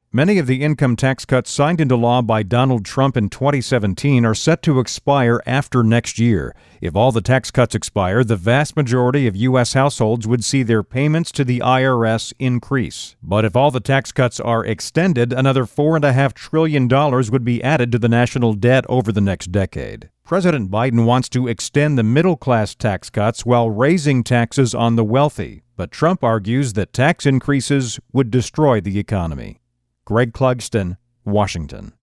Many of the income tax cuts signed into law by Donald Trump in 2017 are set to expire after next year. If all the tax cuts expire, the vast majority of U.S. households would see their payments to the IRS increase. But if all the tax cuts are extended, another $4.5 trillion would be added to the national debt over the next decade. President Biden wants to extend the middle-class tax cuts while raising taxes on the wealthy. But Trump argues that tax increases would destroy the economy. Greg Clugston, Washington.